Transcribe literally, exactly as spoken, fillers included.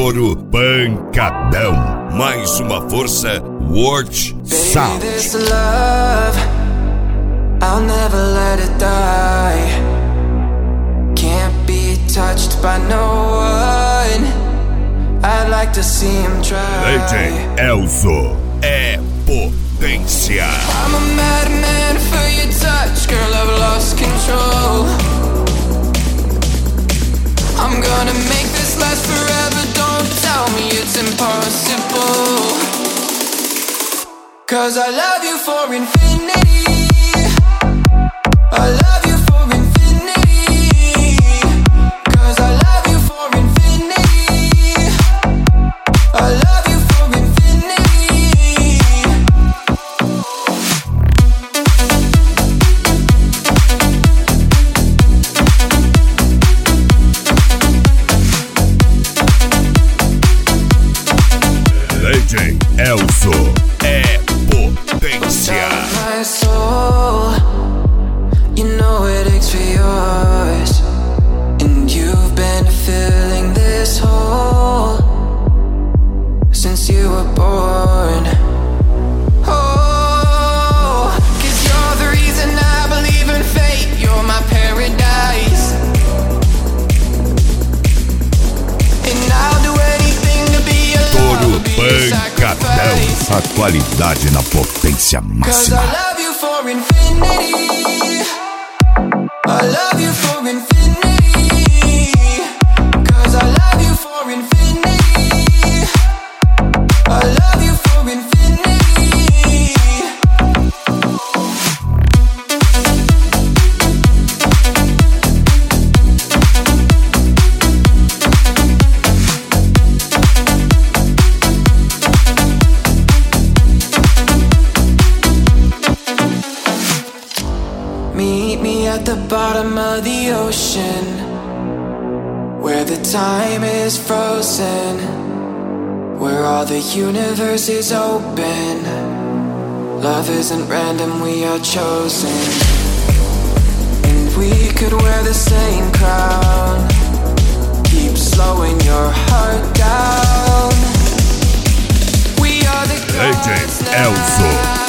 Touro pancadão. Mais uma força World Sound. Baby, this love, I'll never let it die. Can't be touched by no one. I'd like to see him try. D J Elzo é potência. I'm a madman for your touch, girl, I've lost control. I'm gonna make this last forever, don't tell me it's impossible. Cause I love you for infinity. I love you for infinity. Cause I love you for infinity. I love you for infinity. D J Elzo é potência. My soul, you know it aches for yours, and you've been filling this hole since you were born. Oh, 'cause you're the reason I believe in fate. You're my paradise, and I'll do anything to be alone. Touro Be a pancadão. sacrifice. A qualidade na potência Cause I máxima. love you for infinity. I love you for infinity. Cause I love you for infinity. I love you for infinity. Meet me at the bottom of the ocean, where the time is frozen, where all the universe is open. Love isn't random, we are chosen, and we could wear the same crown. Keep slowing your heart down. We are the D J gods Elzo. now.